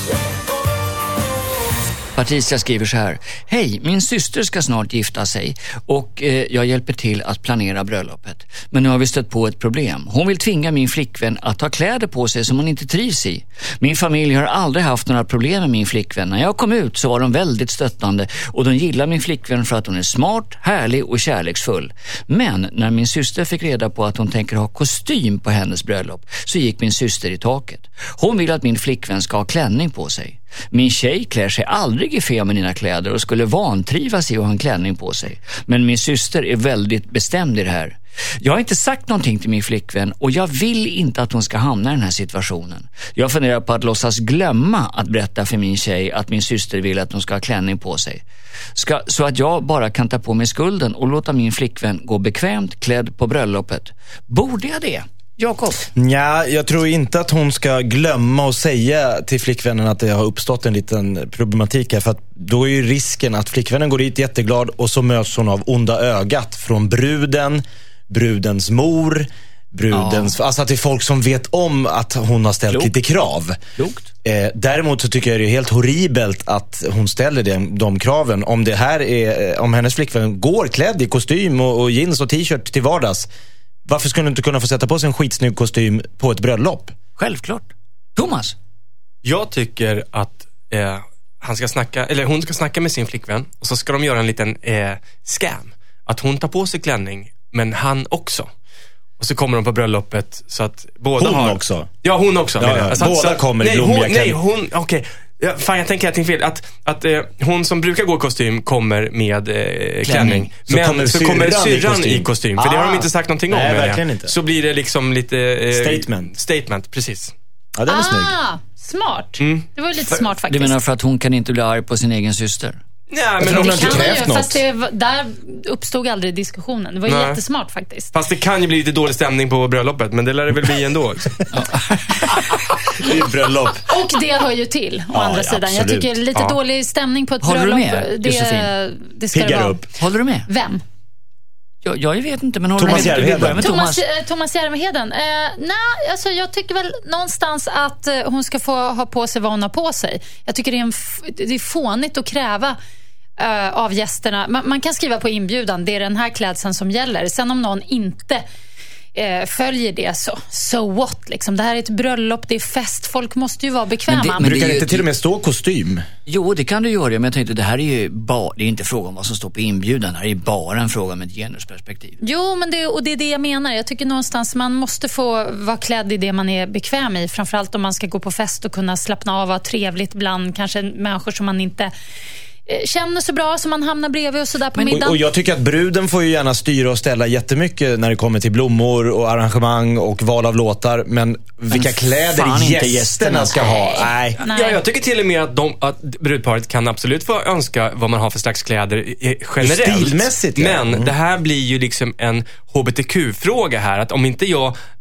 Patricia skriver så här: hej, min syster ska snart gifta sig och eh, jag hjälper till att planera bröllopet. Men nu har vi stött på ett problem. Hon vill tvinga min flickvän att ta kläder på sig som hon inte trivs i. Min familj har aldrig haft några problem med min flickvän. När jag kom ut så var de väldigt stöttande och de gillar min flickvän för att hon är smart, härlig och kärleksfull. Men när min syster fick reda på att hon tänker ha kostym på hennes bröllop så gick min syster i taket. Hon vill att min flickvän ska ha klänning på sig. Min tjej klär sig aldrig i feminina kläder och skulle vantrivas i att ha en klänning på sig. Men min syster är väldigt bestämd i det här. Jag har inte sagt någonting till min flickvän och jag vill inte att hon ska hamna i den här situationen. Jag funderar på att låtsas glömma att berätta för min tjej att min syster vill att hon ska ha klänning på sig. Ska, så att jag bara kan ta på mig skulden och låta min flickvän gå bekvämt klädd på bröllopet. Borde jag det? Jakob? Ja, jag tror inte att hon ska glömma att säga till flickvännen att det har uppstått en liten problematik här, för att då är ju risken att flickvännen går dit jätteglad och så möts hon av onda ögat från bruden, brudens mor, brudens, ja. Alltså att det är folk som vet om att hon har ställt Klokt. lite krav. Klokt. Eh, däremot så tycker jag det är helt horribelt att hon ställer de, de kraven. Om det här är, om hennes flickvän går klädd i kostym och, och jeans och t-shirt till vardags, varför skulle du inte kunna få sätta på sig en skitsnygg kostym på ett bröllop? Självklart. Thomas? Jag tycker att eh, han ska snacka, eller hon ska snacka med sin flickvän och så ska de göra en liten eh, scam. Att hon tar på sig klänning, men han också. Och så kommer de på bröllopet så att båda Hon har... också? Ja, hon också. Ja, menar jag. ja. Så att- Båda så att- kommer i nej, blommiga hon, Nej, klänning. hon... Okej. Okay. Ja, fan, jag tänker att det är fel. Att, att eh, hon som brukar gå i kostym kommer med eh, klänning. Så Men kommer så kommer syrran i syrran kostym. i kostym. För det har de Ah. inte sagt någonting Nej, om. menar verkligen jag. inte. Så blir det liksom lite... Eh, Statement. Statement, precis. Ja, den är snygg. Ah, smart. Mm. Det var ju lite smart faktiskt. Du menar för att hon kan inte bli arg på sin egen syster? Nej, tror men hon de, har inte kan man krävt ju, något. fast det, var- där uppstod aldrig diskussionen. Det var ju Nej. jättesmart faktiskt. Fast det kan ju bli lite dålig stämning på bröllopet, men det lär det väl bli ändå. Det är bröllop. Och det hör ju till, å Ja, andra ja, sidan. Jag absolut. tycker lite Ja. dålig stämning på ett Håller du bröllop, med, det, Josefin? det ska det Piggar vara. upp. Håller du med? Vem? Jag, jag vet inte, men håller Thomas du med? Vi Järvheden. börjar med Thomas, Thomas. eh, Thomas Järvheden. Eh, nej, alltså jag tycker väl någonstans att eh, hon ska få ha på sig vad hon har på sig. Jag tycker det är, en f- det är fånigt att kräva eh, av gästerna. Man, man kan skriva på inbjudan, det är den här klädseln som gäller. Sen om någon inte eh, följer det, så so what liksom. Det här är ett bröllop, det är fest. Folk måste ju vara bekväma. Men det- men Brukar är det ju inte ett- till och med stå kostym? Jo, det kan du göra, men jag tänkte det här är ju bara, det är inte fråga om vad som står på inbjudan. Det här är bara en fråga med ett genusperspektiv. Jo, men det, och det är det jag menar. Jag tycker någonstans man måste få vara klädd i det man är bekväm i. Framförallt om man ska gå på fest och kunna slappna av och ha trevligt bland kanske människor som man inte eh, känner så bra, som man hamnar bredvid och sådär på middagen. Och, och jag tycker att bruden får ju gärna styra och ställa jättemycket när det kommer till blommor och arrangemang och val av låtar. Men vilka Men kläder fan inte gästerna gästerna. ska ha. Nej. Nej. Ja, jag tycker till och med att, de, att brudparet kan absolut få önska vad man har för slags kläder eh, generellt. Stilmässigt, ja. Men Mm. det här blir ju liksom en H B T Q-fråga här. Att om inte jag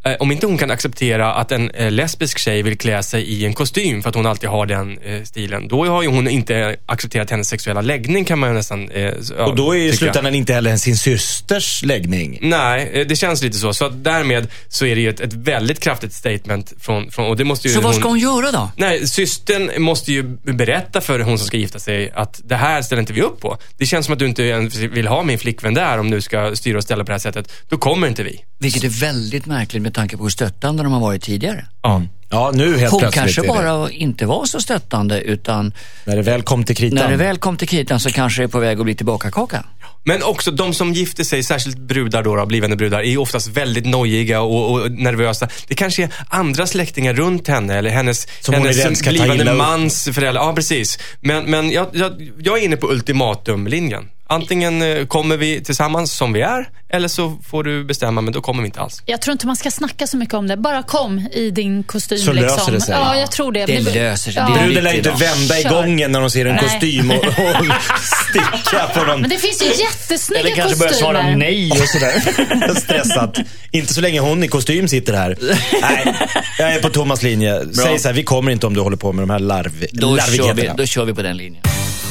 eh, om inte hon kan acceptera att en eh, lesbisk tjej vill klä sig i en kostym för att hon alltid har den eh, stilen, då har ju hon inte accepterat hennes sexuella läggning, kan man ju nästan eh, ja, och då är ju tycka. slutändan inte heller sin systers läggning. Nej, eh, det känns lite så. Så att därmed så är det ju ett, ett väldigt kraftigt statement från, från och det måste ju Så vad ska hon göra då? Nej, systern måste ju berätta för hon som ska gifta sig att det här ställer inte vi upp på. Det känns som att du inte ens vill ha min flickvän där om du ska styra och ställa på det här sättet. Då kommer inte vi. Vilket är väldigt märkligt med tanke på hur stöttande de har varit tidigare. Ja. Ja, nu helt Hon plötsligt kanske är det. bara inte var så stöttande, utan När det väl kom till kritan. när det väl kom till kritan så kanske det är på väg att bli tillbaka kaka. Men också de som gifter sig, särskilt brudar då, då blivande brudar, är ju oftast väldigt nojiga och, och nervösa. Det kanske är andra släktingar runt henne eller hennes, Som hon är rädd hennes ska ta blivande illa upp. mans föräldrar. Ja, precis. Men, men jag, jag, jag är inne på ultimatumlinjen. Antingen eh, kommer vi tillsammans som vi är, eller så får du bestämma, men då kommer vi inte alls. Jag tror inte man ska snacka så mycket om det. Bara kom i din kostym. Så liksom. löser det sig. Ja, jag tror det. Det Men- löser sig. Ja. Det är Bruden lär ju inte Idag. vända i Kör. gången när de ser en Nej. kostym och, och sticka på någon. Men det finns ju jättesnygga Eller kanske börja svara kostymer. nej och sådär. Stressat. Inte så länge hon i kostym sitter här. Nej, jag är på Thomas linje. Säg så här, vi kommer inte om du håller på med de här larv, Då kör, vi, larvigheterna. då kör vi på den linjen.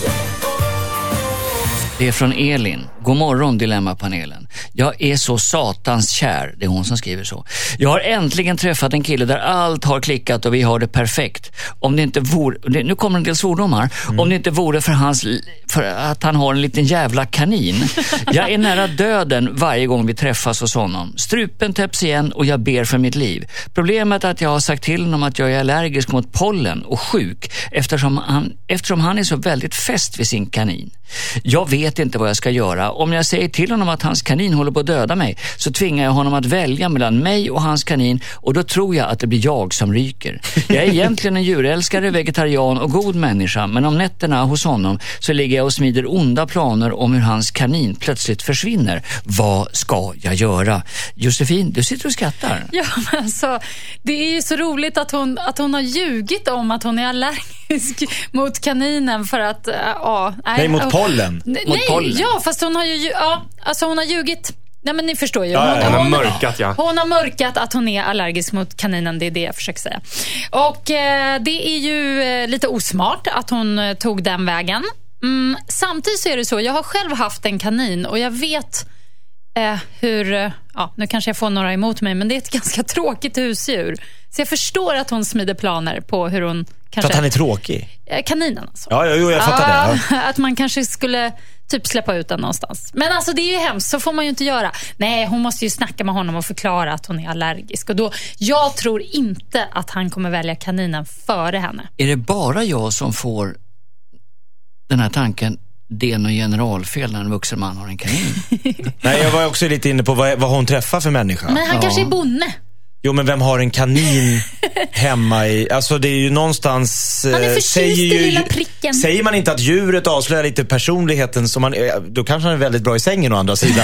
Det är från Elin. God morgon, Dilemmapanelen. Jag är så satans kär. Det är hon som skriver så. Jag har äntligen träffat en kille där allt har klickat och vi har det perfekt. Om det inte vore, nu kommer en del svordomar. Mm. Om det inte vore för, hans, för att han har en liten jävla kanin. Jag är nära döden varje gång vi träffas hos honom. Strupen täpps igen och jag ber för mitt liv. Problemet är att jag har sagt till honom att jag är allergisk mot pollen och sjuk eftersom han, eftersom han är så väldigt fäst vid sin kanin. Jag vet inte vad jag ska göra. Om jag säger till honom att hans kanin håller på att döda mig så tvingar jag honom att välja mellan mig och hans kanin och då tror jag att det blir jag som ryker. Jag är egentligen en djurälskare, vegetarian och god människa, men om nätterna hos honom så ligger jag och smider onda planer om hur hans kanin plötsligt försvinner. Vad ska jag göra? Josefin, du sitter och skrattar. Ja, men alltså, det är ju så roligt att hon, att hon har ljugit om att hon är allergisk mot kaninen för att, äh, ja. Nej, mot pollen. Nej, Mot pollen. ja, fast hon har ju, ja, alltså hon har ljugit. Nej, men ni förstår ju. Ja, ja, Hon har hon, mörkat, ja. hon har mörkat att hon är allergisk mot kaninen, det är det jag försöker säga. Och eh, det är ju eh, lite osmart att hon eh, tog den vägen. Mm, samtidigt så är det så, jag har själv haft en kanin och jag vet eh, hur, eh, ja, nu kanske jag får några emot mig, men det är ett ganska tråkigt husdjur. Så jag förstår att hon smider planer på hur hon kanske... För att han är tråkig. Eh, kaninen alltså. Ja, jo, jag fattar Ja, det. Ja. att man kanske skulle typ släppa ut den någonstans. Men alltså det är ju hemskt, så får man ju inte göra. Nej, hon måste ju snacka med honom och förklara att hon är allergisk. Och då, jag tror inte att han kommer välja kaninen före henne. Är det bara jag som får den här tanken, det är någon generalfel när en vuxen man har en kanin? Nej, jag var också lite inne på vad, vad hon träffar för människa. Men han Ja. kanske är bonde. Jo, men vem har en kanin hemma i... Alltså det är ju någonstans... Han är eh, förtjust säger i ju- lilla pricken. Säger man inte att djuret avslöjar lite personligheten som man... eh, Då kanske han är väldigt bra i sängen å andra sidan.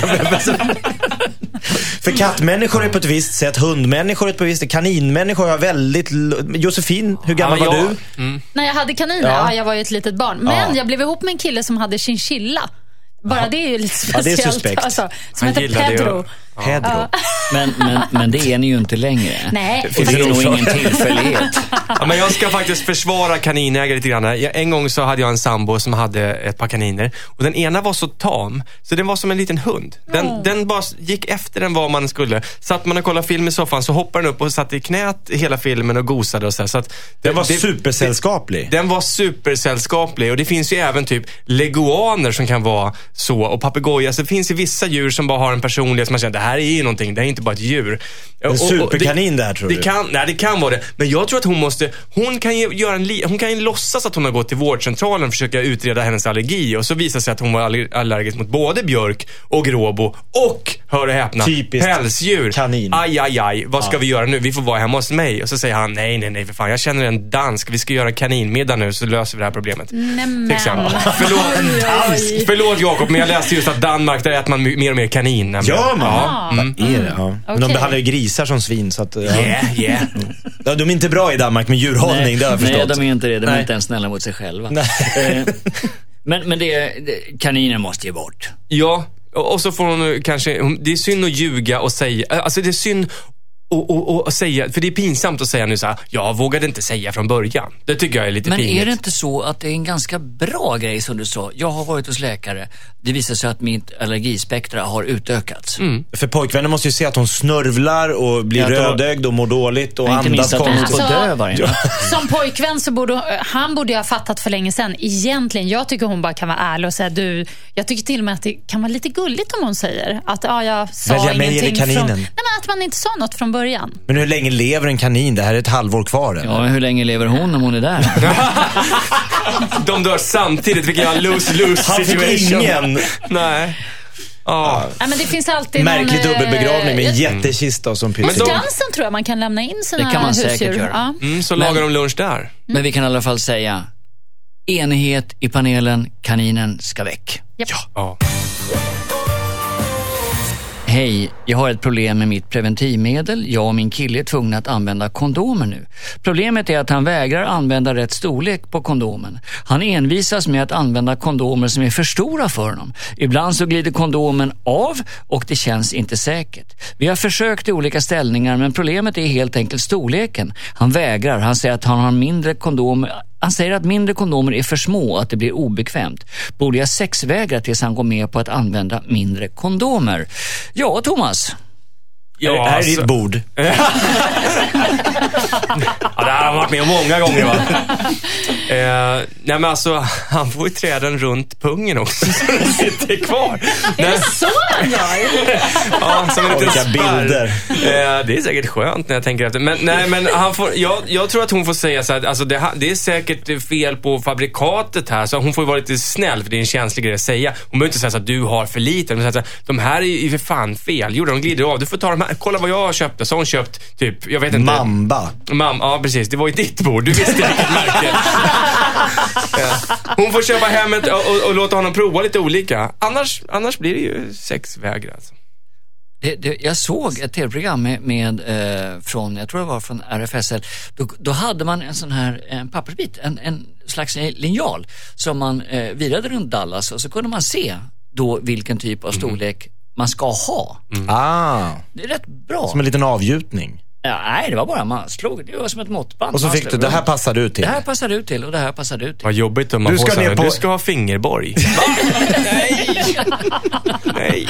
För kattmänniskor är på ett visst sätt, hundmänniskor är på ett visst sätt, kaninmänniskor har väldigt... l- Josefin, hur gammal Ja, var jag- du? Mm. När jag hade kaniner, Ja. ja. jag var ju ett litet barn. Men Ja. jag blev ihop med en kille som hade chinchilla. Bara det är ju lite Ja, det är speciellt. suspekt. Alltså, som Han heter gillade ju- Pedro. Pedro. Men, men, men det är ni ju inte längre. Nej. Och det är nog ingen tillfällighet. Ja, men jag ska faktiskt försvara kaninägare lite grann. Jag, en gång så hade jag en sambo som hade ett par kaniner. Och den ena var så tam, så den var som en liten hund. Den, Mm. den bara gick efter den vad man skulle. Satt man och kollade film i soffan så hoppade den upp och satt i knät hela filmen och gosade och så här. Så att Den var det- supersällskaplig. Den var supersällskaplig och det finns ju även typ leguaner som kan vara så och papegoja. Så det finns ju vissa djur som bara har en personlighet som man känner, det här är ju någonting, det är inte bara ett djur. En Och- och- superkanin där, tror det du? Kan, nej, det kan vara det. Men jag tror att hon måste, hon kan ju göra en li, hon kan ju låtsas att hon har gått till vårdcentralen och försöka utreda hennes allergi och så visar sig att hon var aller- allergisk mot både björk och gråbo och, hör och häpna, Typiskt pälsdjur. kanin. Aj, aj, aj, vad ska Ja. vi göra nu? Vi får vara hemma hos mig. Och så säger han, nej, nej, nej, för fan, jag känner en dansk. Vi ska göra kaninmiddag nu så löser vi det här problemet. Nämen. Till exempel. Förlåt, Oj. förlåt Jakob, men jag läste just att Danmark, där äter man my- mer och mer kanin. nämligen. Gör man? Ja. Mm. Är det? Ja. Men de Okej. behandlar ju grisar som svin, så att... Ja. Yeah, yeah. Ja, de är inte bra i Danmark med djurhållning, Nej, det har jag nej, förstått. de är inte det. De är Nej. inte ens snälla mot sig själva. Nej. Eh, Men, men det, det, kaninen måste ju bort. Ja, och, och så får hon kanske, hon- det är synd att ljuga och säga, alltså det är synd Och, och, och säga, för det är pinsamt att säga nu så här, jag vågade inte säga från början. Det tycker jag är lite Men pinigt. är det inte så att det är en ganska bra grej som du sa? Jag har varit hos läkare. Det visar sig att mitt allergispektra har utökats. Mm. För pojkvännen måste ju se att hon snörvlar och blir Ja, då- rödögd och mår dåligt och Jag har inte andas missat att hon konstigt. får dö varje natt. Som pojkvän så borde han borde jag ha fattat för länge sedan. Egentligen, jag tycker hon bara kan vara ärlig och säga du, jag tycker till och med att det kan vara lite gulligt om hon säger att ja, jag sa Välja mig ingenting eller kaninen. från, nej, men att man inte sa något från början. Men hur länge lever en kanin? Det här är ett halvår kvar. Eller? Ja, men hur länge lever hon om hon är där? De dör samtidigt, vilken jag lose-lose Han fick situation. ingen. Nej. Ja. Nej, men det finns alltid Märklig någon, eh, dubbelbegravning med en jag- jättekista och som På Men de- Skansen tror jag man kan lämna in sina Det kan man husdjur. säkert göra. Ja. Mm, så Men- lagar de lunch där. Men vi kan i alla fall säga enighet i panelen, kaninen ska väck. Japp. Ja. Hej, jag har ett problem med mitt preventivmedel. Jag och min kille är tvungna att använda kondomer nu. Problemet är att han vägrar använda rätt storlek på kondomen. Han envisas med att använda kondomer som är för stora för honom. Ibland så glider kondomen av och det känns inte säkert. Vi har försökt i olika ställningar men problemet är helt enkelt storleken. Han vägrar, han säger att han har mindre kondomer. Han säger att mindre kondomer är för små och att det blir obekvämt. Borde jag sexvägra tills han går med på att använda mindre kondomer? Ja, Thomas. Ja, det här är alltså- ditt bord. Ja, det här har varit med om många gånger, va? eh, nej, men alltså, han får ju träden runt pungen också, så den sitter kvar. Nej. Så han gör. Ja, som en liten Olika spärr. bilder. Eh, det är säkert skönt när jag tänker efter. Men, nej, men han får, jag, jag tror att hon får säga så här, alltså det, det är säkert fel på fabrikatet här, så hon får ju vara lite snäll, för det är en känslig grej att säga. Hon behöver inte säga så att du har för lite. Hon säger så här, de här är ju för fan fel. Jo, de glider av. Du får ta de här. Kolla vad jag köpte. Så hon köpt typ, jag vet inte. Mamba. Mam, ja precis, det var ju ditt bord. Du visste vilket märke. Ja. Hon får köpa hemmet och, och, och låta honom prova lite olika. Annars, annars blir det ju sexvägrar alltså. Det, det, jag såg ett tv-program med, med eh, från, jag tror det var från R F S L. Då, då hade man en sån här en pappersbit, en, en slags linjal som man eh, virade runt Dallas och så kunde man se då vilken typ av storlek mm. man ska ha. Mm. Ah, Det är rätt bra. som en liten avgjutning. Ja, nej, det var bara man slog, det var som ett måttband. Och så Man fick du, slog- det här passar du till. Det här passar du till och det här passar du till. Vad jobbigt om man Du får ska så här, ner på- du ska ha fingerborg. Nej. Nej.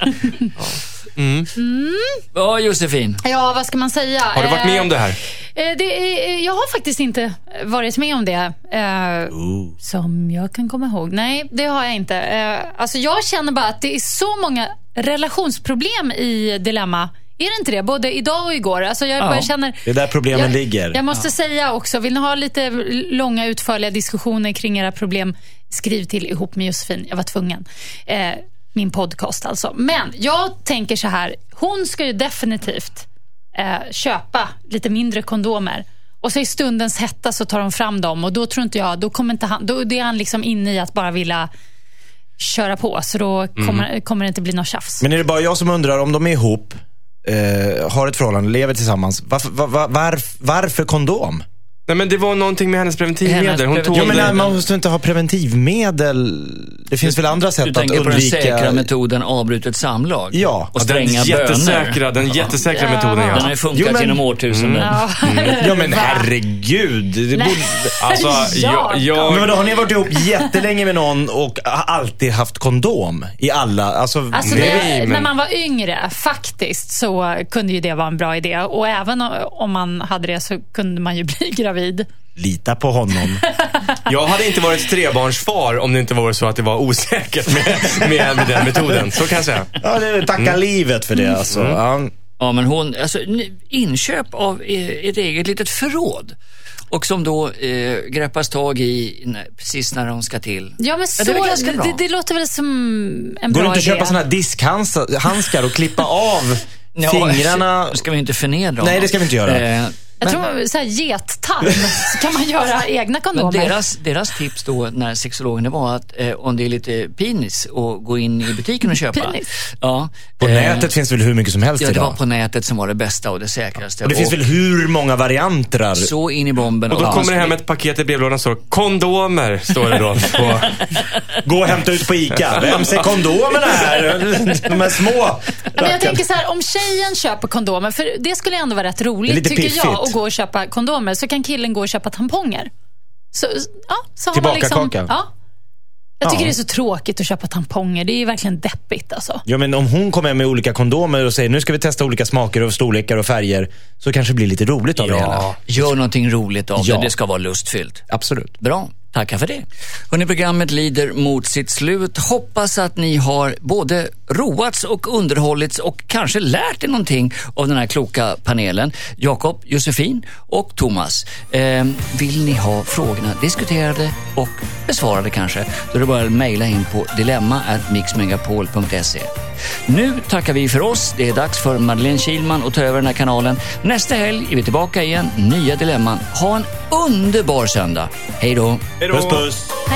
Mm. Ja, Josefin. Ja, vad ska man säga? Har du varit med om det här? Eh, det är, jag har faktiskt inte varit med om det. Eh, som jag kan komma ihåg. Nej, det har jag inte. Eh, alltså jag känner bara att det är så många relationsproblem i Dilemma. Är det inte det? Både idag och igår. Alltså jag Ja. bara känner, Det är där problemen jag, ligger. Jag måste säga också, vill ni ha lite långa utförliga diskussioner kring era problem, skriv till ihop med Josefin. Jag var tvungen. Eh, min podcast alltså. Men jag tänker så här, hon ska ju definitivt eh, köpa lite mindre kondomer. Och så i stundens hetta så tar de fram dem. Och då tror inte jag, då kommer inte han, då är han liksom inne i att bara vilja köra på. Så då kommer, mm. kommer det inte bli något tjafs. Men är det bara jag som undrar om de är ihop, eh, har ett förhållande, lever tillsammans, varför, var, var, varf, varför kondom? Nej, men det var någonting med hennes preventivmedel. Hennes Hon preventiv- tog Jo, men det. nej, man måste inte ha preventivmedel. Det finns väl andra Du sätt att tänker på den säkra undvika. metoden avbrutet samlag? Ja. Och Ja, den stränga jättesäkra, den jättesäkra metoden, böner. Den har ja. ju funkat Jo, men- genom årtusenden. Ja. Ja, men herregud. Det borde... Alltså, Ja, jag, jag, Men vadå, har ni varit ihop jättelänge med någon och har alltid haft kondom i alla? Alltså, Alltså Nej, det, men- när man var yngre faktiskt så kunde ju det vara en bra idé. Och även om man hade det så kunde man ju bli gravid. lita på honom. jag hade inte varit trebarnsfar om det inte var så att det var osäkert med, med, med den metoden. Så kan jag säga. Ja, det är, tacka livet för det alltså. Mm. Ja. Ja, men hon, alltså ni- inköp av eh, ett eget litet förråd. Och som då eh, greppas tag i när, precis när de ska till. Ja, men så, det är väl ganska det, bra. det, det låter väl som en Går bra det inte att idé. köpa såna här diskhandskar och klippa av fingrarna? Ja, ska vi inte förnedra Nej, honom. det ska vi inte göra. Eh, Jag tror så här gettarm så kan man göra egna kondomer. Men deras, deras tips då när sexologen det var att eh, om det är lite pinis och gå in i butiken och köpa. Pinis? Ja. På eh, nätet finns väl hur mycket som helst Ja, det idag? var på nätet som var det bästa och det säkraste. Och det finns väl hur många varianter? Så in i bomben. Och då och kommer det hem ett paket i brevlådan så kondomer står det då. På... Gå och hämta ut på Ica. Vem ser kondomerna här? De här små. Men jag tänker så här, om tjejen köper kondomer, för det skulle ändå vara rätt roligt tycker piffigt. jag, att gå och köpa kondomer, så kan killen gå och köpa tamponger. Så, ja, så har man liksom, Tillbaka-kaka. ja. Jag tycker Ja. det är så tråkigt att köpa tamponger. Det är ju verkligen deppigt alltså. Ja, men om hon kommer med olika kondomer och säger nu ska vi testa olika smaker och storlekar och färger, så kanske det blir lite roligt av det hela. Gör någonting roligt av Ja. det. Det ska vara lustfyllt. Absolut. Bra, tackar för det. Hörrni, programmet lider mot sitt slut. Hoppas att ni har både roats och underhållits och kanske lärt er någonting av den här kloka panelen. Jakob, Josefin och Thomas. Eh, vill ni ha frågorna diskuterade och besvarade kanske, då är det bara att mejla in på dilemma at mixmegapol punkt se. Nu tackar vi för oss. Det är dags för Madeleine Kilman att ta över den här kanalen. Nästa helg är vi tillbaka igen. Nya dilemman. Ha en underbar söndag. Hej då. Puss puss. Hej.